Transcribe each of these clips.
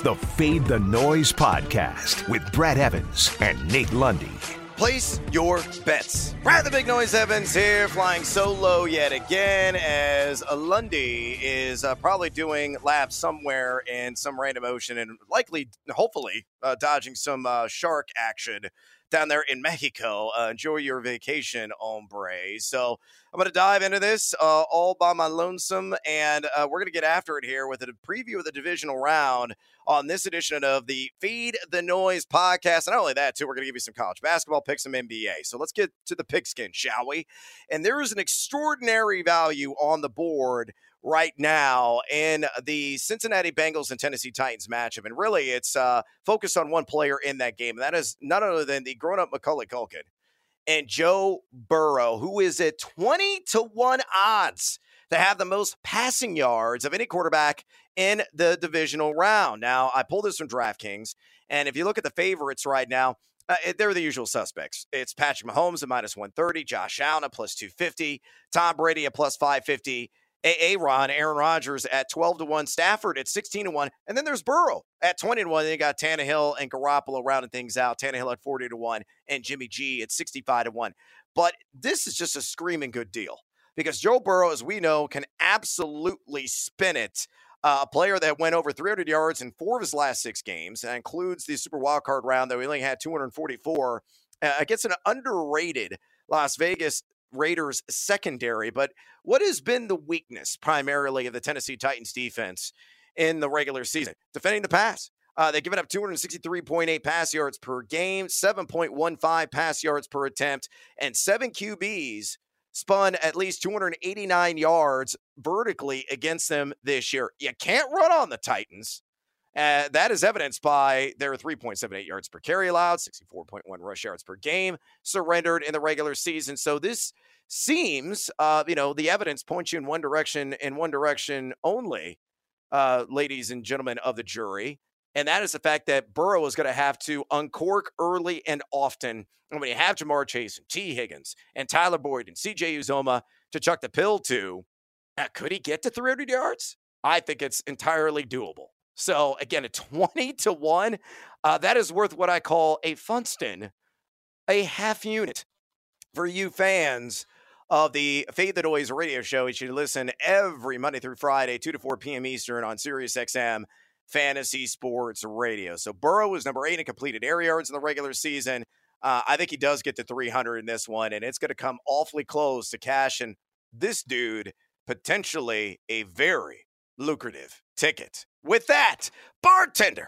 the Fade the Noise podcast with Brad Evans and Nate Lundy. Place your bets. Brad the Big Noise Evans here, flying solo yet again, as Lundy is probably doing laps somewhere in some random ocean and likely, hopefully, dodging some shark action down there in Mexico. Enjoy your vacation, hombre. So I'm going to dive into this all by my lonesome, and we're going to get after it here with a preview of the divisional round on this edition of the Feed the Noise podcast. And not only that, too, we're going to give you some college basketball picks, some NBA. So let's get to the pigskin, shall we? And there is an extraordinary value on the board right now in the Cincinnati Bengals and Tennessee Titans matchup. And really, it's focused on one player in that game. And that is none other than the grown-up Macaulay Culkin and Joe Burrow, who is at 20-1 odds to have the most passing yards of any quarterback in the divisional round. Now, I pulled this from DraftKings, and if you look at the favorites right now, they're the usual suspects. It's Patrick Mahomes at -130, Josh Allen at +250, Tom Brady at +550, Aaron Rodgers at 12-1, Stafford at 16-1, and then there's Burrow at 20-1. Then you got Tannehill and Garoppolo rounding things out. Tannehill at 40-1, and Jimmy G at 65-1. But this is just a screaming good deal because Joe Burrow, as we know, can absolutely spin it. A player that went over 300 yards in 4 of his last 6 games. That includes the Super Wildcard round, though he only had 244 against an underrated Las Vegas Raiders secondary. But what has been the weakness primarily of the Tennessee Titans defense in the regular season? Defending the pass. They've given up 263.8 pass yards per game, 7.15 pass yards per attempt, and 7 QBs spun at least 289 yards vertically against them this year. You can't run on the Titans. That is evidenced by their 3.78 yards per carry allowed, 64.1 rush yards per game surrendered in the regular season. So this seems, the evidence points you in one direction and one direction only, ladies and gentlemen of the jury. And that is the fact that Burrow is going to have to uncork early and often. And when you have Jamar Chase and T. Higgins and Tyler Boyd and C.J. Uzomah to chuck the pill to, could he get to 300 yards? I think it's entirely doable. So, again, at 20-1, that is worth what I call a Funston, a half unit. For you fans of the Fade the Noise radio show, you should listen every Monday through Friday, 2 to 4 p.m. Eastern on SiriusXM Fantasy Sports Radio. So Burrow is number 8 in completed air yards in the regular season. I think he does get to 300 in this one, and it's going to come awfully close to cashing this dude potentially a very lucrative ticket. With that, bartender,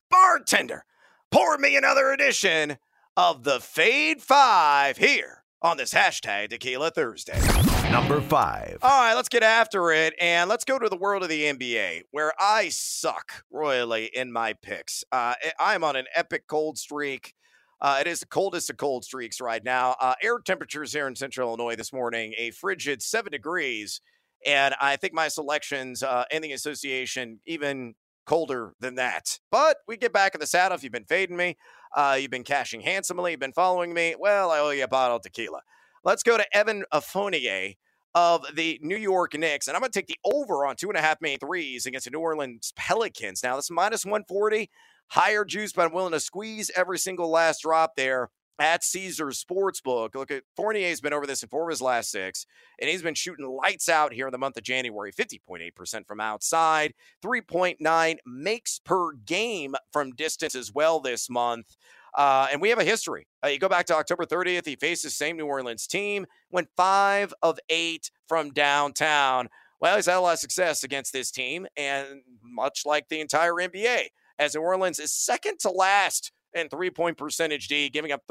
pour me another edition of the Fade 5 here on this hashtag Tequila Thursday. Number 5. All right, let's get after it, and let's go to the world of the NBA, where I suck royally in my picks. I'm on an epic cold streak. It is the coldest of cold streaks right now. Air temperatures here in central Illinois this morning, a frigid 7 degrees, and I think my selections in the association even colder than that. But we get back in the saddle. If you've been fading me, you've been cashing handsomely, you've been following me, well, I owe you a bottle of tequila. Let's go to Evan Fournier of the New York Knicks, and I'm going to take the over on 2.5 main threes against the New Orleans Pelicans. Now, that's -140, higher juice, but I'm willing to squeeze every single last drop there at Caesars Sportsbook. Look at Fournier's been over this in 4 of his last 6, and he's been shooting lights out here in the month of January, 50.8% from outside, 3.9 makes per game from distance as well this month. And we have a history. You go back to October 30th, he faced the same New Orleans team, went 5 of 8 from downtown. Well, he's had a lot of success against this team, and much like the entire NBA, as New Orleans is second to last in three-point percentage D, giving up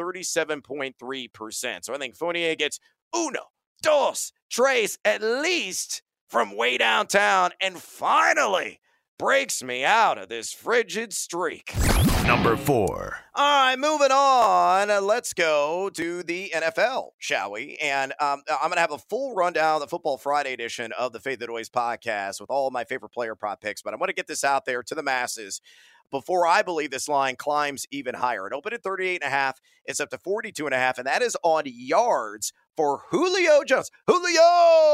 37.3%. So I think Fournier gets uno, dos, tres, at least from way downtown, and finally breaks me out of this frigid streak. Number 4. All right, moving on. Let's go to the NFL, shall we? And I'm going to have a full rundown of the Football Friday edition of the Fade the Noise podcast with all of my favorite player prop picks, but I want to get this out there to the masses before I believe this line climbs even higher. It opened at 38.5. It's up to 42.5, and that is on yards for Julio Jones. Julio,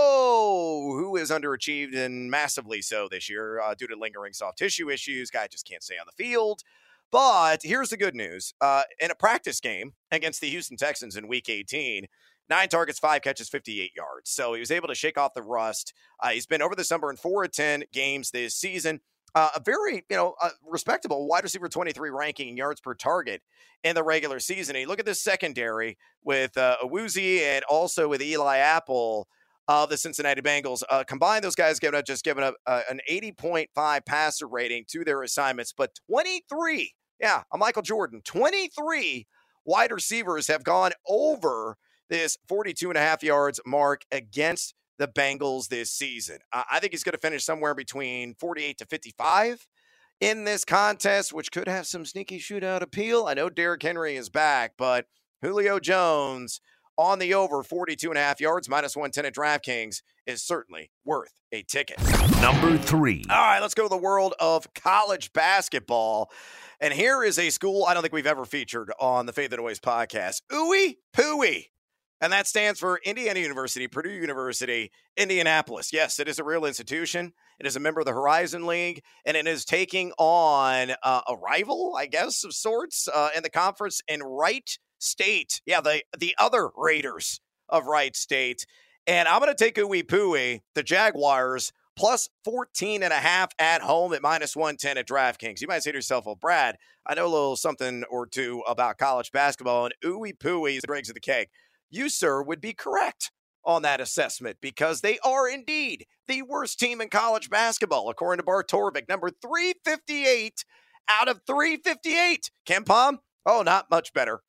who is underachieved and massively so this year due to lingering soft tissue issues. Guy just can't stay on the field. But here's the good news. In a practice game against the Houston Texans in Week 18, 9 targets, 5 catches, 58 yards. So he was able to shake off the rust. He's been over this number in 4 of 10 games this season. A very, respectable wide receiver 23 ranking in yards per target in the regular season. And you look at this secondary with Awuzie and also with Eli Apple of the Cincinnati Bengals. Combined, those guys giving up an 80.5 passer rating to their assignments, but 23. Yeah, I'm Michael Jordan. 23 wide receivers have gone over this 42.5 yards mark against the Bengals this season. I think he's going to finish somewhere between 48 to 55 in this contest, which could have some sneaky shootout appeal. I know Derrick Henry is back, but Julio Jones on the over 42.5 yards, minus 110 at DraftKings, is certainly worth a ticket. Number 3. All right, let's go to the world of college basketball. And here is a school I don't think we've ever featured on the Faith and Noise podcast. Ooey Pooey. And that stands for Indiana University, Purdue University, Indianapolis. Yes, it is a real institution. It is a member of the Horizon League, and it is taking on a rival, I guess, of sorts in the conference in Wright State. Yeah, the other Raiders of Wright State. And I'm going to take Ooey Pooey, the Jaguars, plus 14.5 at home at minus 110 at DraftKings. You might say to yourself, well, Brad, I know a little something or two about college basketball, and Ooey Pooey is the dregs of the cake. You, sir, would be correct on that assessment because they are indeed the worst team in college basketball, according to Bart Torvik, number 358 out of 358. KenPom, not much better.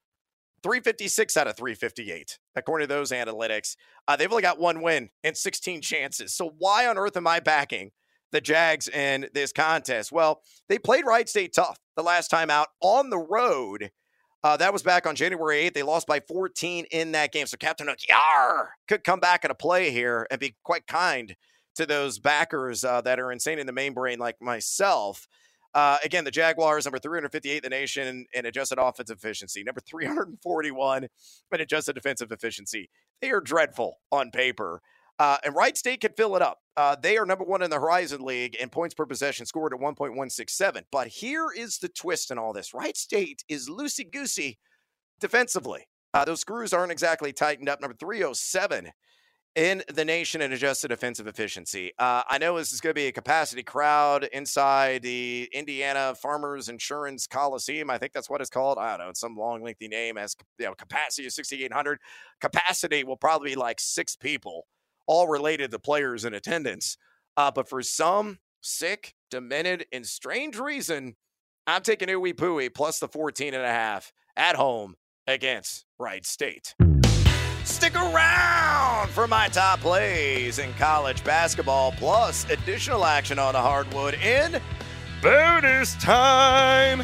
356 out of 358, according to those analytics. They've only got 1 win and 16 chances. So why on earth am I backing the Jags in this contest? Well, they played Wright State tough the last time out on the road. That was back on January 8th. They lost by 14 in that game. So Captain Hook, could come back in a play here and be quite kind to those backers that are insane in the main brain like myself. Again, the Jaguars, number 358 in the nation in adjusted offensive efficiency, number 341 in adjusted defensive efficiency. They are dreadful on paper. And Wright State can fill it up. They are number 1 in the Horizon League in points per possession, scored at 1.167. But here is the twist in all this. Wright State is loosey-goosey defensively. Those screws aren't exactly tightened up. Number 307 in the nation in adjusted defensive efficiency. I know this is going to be a capacity crowd inside the Indiana Farmers Insurance Coliseum. I think that's what it's called. I don't know. It's some long, lengthy name. As capacity of 6,800. Capacity will probably be like 6 people, all related to players in attendance. But for some sick, demented, and strange reason, I'm taking Ooey Pooey plus the 14.5 at home against Wright State. Stick around for my top plays in college basketball, plus additional action on the hardwood in bonus time.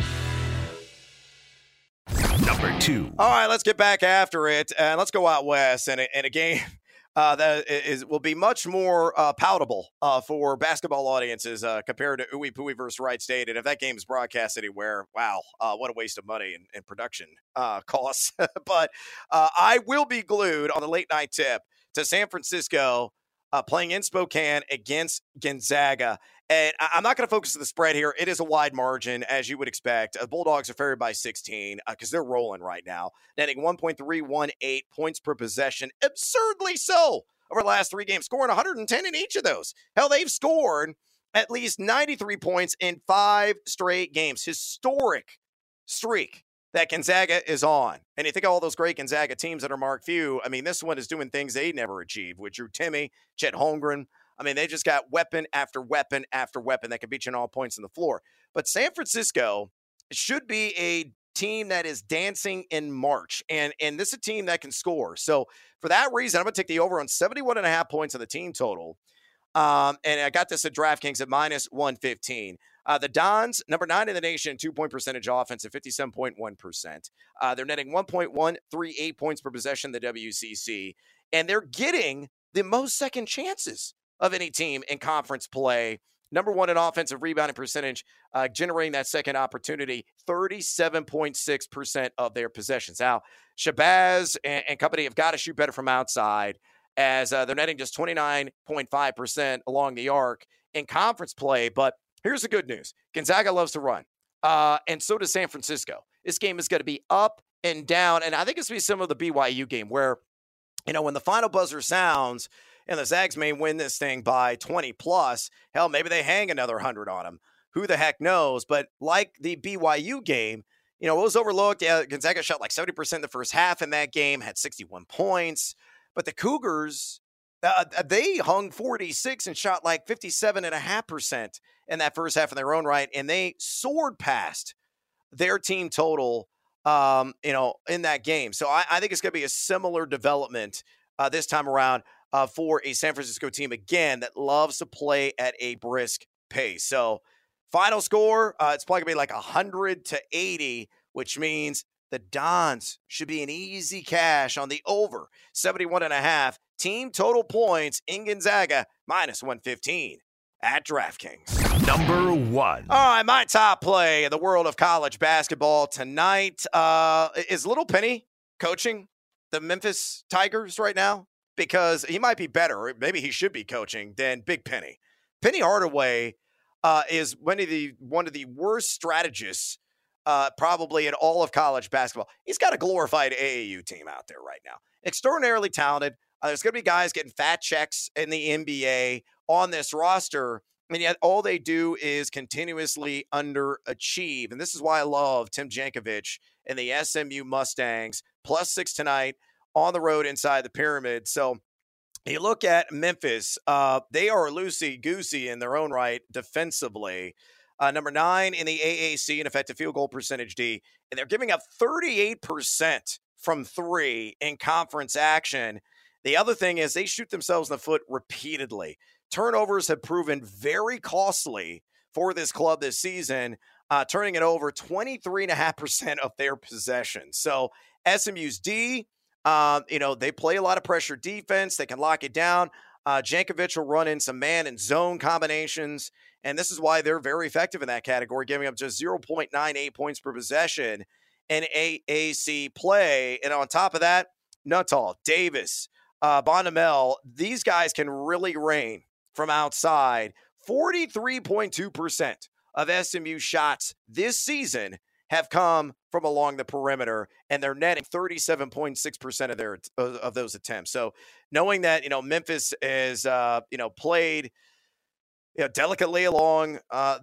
Number 2. All right, let's get back after it, and let's go out west in a game that will be much more palatable for basketball audiences compared to Ooey Pooey versus Wright State. And if that game is broadcast anywhere, wow, what a waste of money and production costs. But I will be glued on the late night tip to San Francisco playing in Spokane against Gonzaga. And I'm not going to focus on the spread here. It is a wide margin, as you would expect. The Bulldogs are favored by 16 because they're rolling right now, netting 1.318 points per possession. Absurdly so over the last 3 games, scoring 110 in each of those. Hell, they've scored at least 93 points in 5 straight games. Historic streak that Gonzaga is on. And you think of all those great Gonzaga teams that are Mark Few. I mean, this one is doing things they never achieved with Drew Timme, Chet Holmgren. I mean, they just got weapon after weapon after weapon that can beat you on all points on the floor. But San Francisco should be a team that is dancing in March. And this is a team that can score. So for that reason, I'm going to take the over on 71.5 points on the team total. And I got this at DraftKings at minus 115. The Dons, number 9 in the nation, 2-point percentage offense at 57.1%. They're netting 1.138 points per possession in the WCC. And they're getting the most second chances of any team in conference play Number one in offensive rebounding percentage, generating that second opportunity, 37.6% of their possessions. Now, Shabazz and company have got to shoot better from outside, as they're netting just 29.5% along the arc in conference play. But here's the good news. Gonzaga loves to run, and so does San Francisco. This game is going to be up and down, and I think it's going to be similar to the BYU game where, when the final buzzer sounds and the Zags may win this thing by 20 plus, hell, maybe they hang another 100 on them. Who the heck knows? But like the BYU game, it was overlooked. Yeah, Gonzaga shot like 70% in the first half in that game, had 61 points. But the Cougars, they hung 46 and shot like 57.5% in that first half in their own right, and they soared past their team total, in that game. So I think it's going to be a similar development this time around for a San Francisco team, again, that loves to play at a brisk pace. So final score, it's probably going to be like 100-80, which means the Dons should be an easy cash on the over 71.5 team total points in Gonzaga, minus 115 at DraftKings. Number one. All right, my top play in the world of college basketball tonight is Little Penny coaching the Memphis Tigers right now, because he might be better, or maybe he should be coaching, than Big Penny. Penny Hardaway is one of the worst strategists probably in all of college basketball. He's got a glorified AAU team out there right now. Extraordinarily talented. There's going to be guys getting fat checks in the NBA on this roster, and yet all they do is continuously underachieve. And this is why I love Tim Jankovic and the SMU Mustangs, +6 tonight on the road inside the Pyramid. So you look at Memphis, they are loosey-goosey in their own right defensively. Number 9 in the AAC in effective field goal percentage, D, and they're giving up 38% from three in conference action. The other thing is they shoot themselves in the foot repeatedly. Turnovers have proven very costly for this club this season, turning it over 23.5% of their possessions. So SMU's D, they play a lot of pressure defense. They can lock it down. Jankovic will run in some man and zone combinations, and this is why they're very effective in that category, giving up just 0.98 points per possession in AAC play. And on top of that, Nuttall, Davis, Bondamel, these guys can really rain from outside. 43.2% of SMU shots this season have come from along the perimeter, and they're netting 37.6% of those attempts. So knowing that, Memphis is, played, delicately along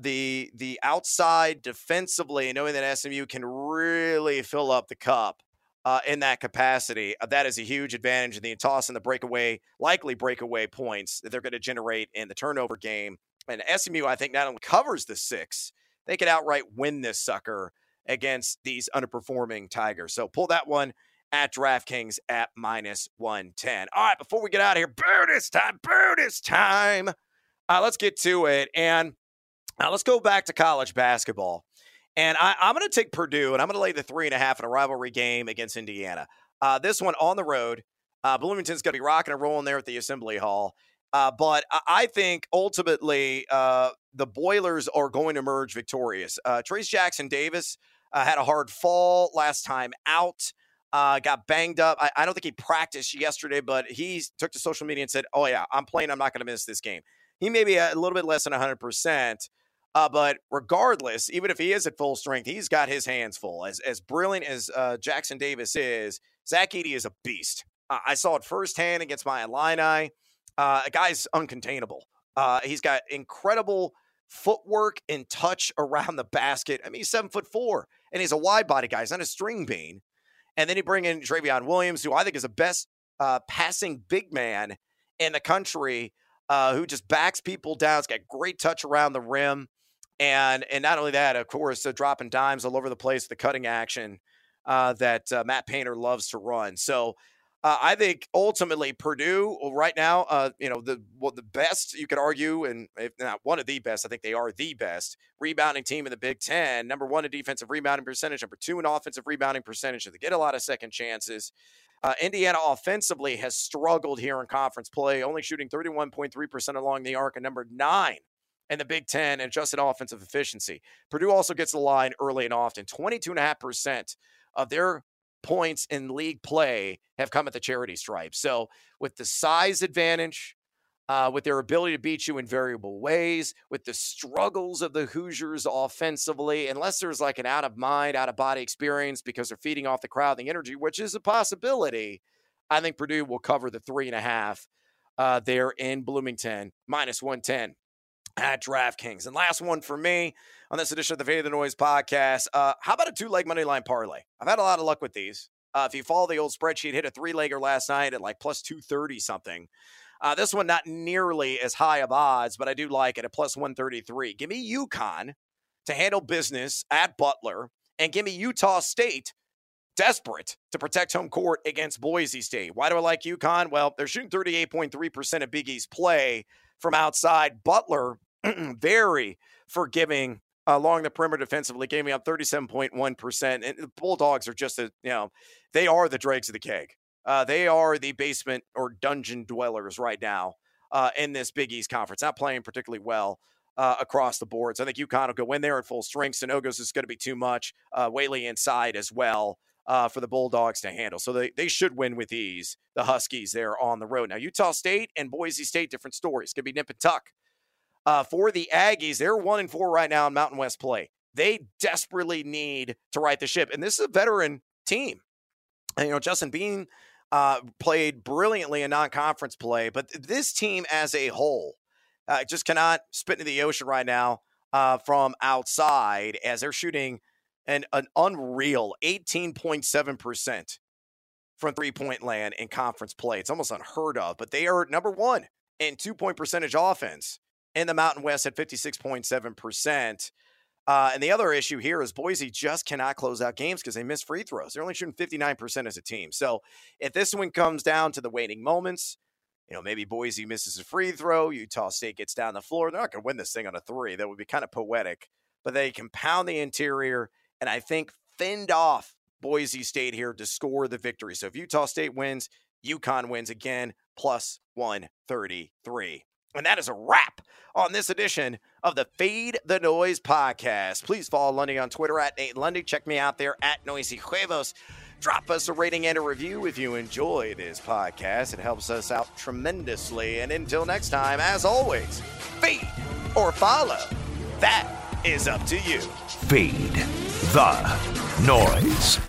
the outside defensively, knowing that SMU can really fill up the cup in that capacity, that is a huge advantage in the toss and the likely breakaway points that they're going to generate in the turnover game. And SMU, I think, not only covers the 6, they could outright win this sucker against these underperforming Tigers. So pull that one at DraftKings at -110. All right, before we get out of here, bonus time. Let's get to it. And let's go back to college basketball. And I'm going to take Purdue, and I'm going to lay the 3.5 in a rivalry game against Indiana. This one on the road. Bloomington's going to be rocking and rolling there at the Assembly Hall. But I think ultimately the Boilers are going to emerge victorious. Trace Jackson Davis had a hard fall last time out, got banged up. I don't think he practiced yesterday, but he took to social media and said, oh, yeah, I'm playing. I'm not going to miss this game. He may be a little bit less than 100%. But regardless, even if he is at full strength, he's got his hands full. As brilliant as Jackson Davis is, Zach Edey is a beast. I saw it firsthand against my Illini. A guy's uncontainable. He's got incredible footwork and touch around the basket. I mean, he's 7'4", and he's a wide body guy. He's not a string bean. And then you bring in Travion Williams, who I think is the best passing big man in the country, who just backs people down. He's got great touch around the rim. And not only that, of course, dropping dimes all over the place, the cutting action that Matt Painter loves to run. So I think ultimately Purdue right now, the best you could argue, and if not one of the best, I think they are the best rebounding team in the Big Ten. Number 1 in defensive rebounding percentage, number 2 in offensive rebounding percentage. They get a lot of second chances. Indiana offensively has struggled here in conference play, only shooting 31.3% along the arc, and number 9 in the Big Ten in adjusted offensive efficiency. Purdue also gets the line early and often. 22.5% of their points in league play have come at the charity stripe. So with the size advantage, with their ability to beat you in variable ways, with the struggles of the Hoosiers offensively, unless there's like an out-of-mind, out-of-body experience because they're feeding off the crowd and the energy, which is a possibility, I think Purdue will cover the 3.5 there in Bloomington, -110 at DraftKings. And last one for me on this edition of the Fade of the Noise podcast, how about a 2-leg money line parlay? I've had a lot of luck with these. If you follow the old spreadsheet, hit a 3-legger last night at like plus 230 something. This one not nearly as high of odds, but I do like it at plus 133. Give me UConn to handle business at Butler, and give me Utah State desperate to protect home court against Boise State. Why do I like UConn? Well, they're shooting 38.3% of Big East play from outside. Butler, very forgiving along the perimeter defensively, gave me up 37.1%. And the Bulldogs are just they are the dregs of the keg. They are the basement or dungeon dwellers right now in this Big East conference. Not playing particularly well across the board. So I think UConn will go in there at full strength. Sonogos is going to be too much. Whaley inside as well for the Bulldogs to handle. So they should win with ease, the Huskies there on the road. Now, Utah State and Boise State, different stories. It's going to be nip and tuck. For the Aggies, they're 1-4 right now in Mountain West play. They desperately need to right the ship. And this is a veteran team. And, Justin Bean played brilliantly in non-conference play, but this team as a whole just cannot spit into the ocean right now from outside, as they're shooting an unreal 18.7% from three-point land in conference play. It's almost unheard of, but they are number one in 2-point percentage offense in the Mountain West at 56.7%. And the other issue here is Boise just cannot close out games because they miss free throws. They're only shooting 59% as a team. So if this one comes down to the waning moments, maybe Boise misses a free throw, Utah State gets down the floor, they're not going to win this thing on a 3. That would be kind of poetic. But they can pound the interior and I think fend off Boise State here to score the victory. So if Utah State wins, UConn wins again, plus 133. And that is a wrap on this edition of the Fade the Noise podcast. Please follow Lundy on Twitter at Nate Lundy. Check me out there at Noisy Huevos. Drop us a rating and a review if you enjoy this podcast. It helps us out tremendously. And until next time, as always, fade or follow. That is up to you. Fade the Noise.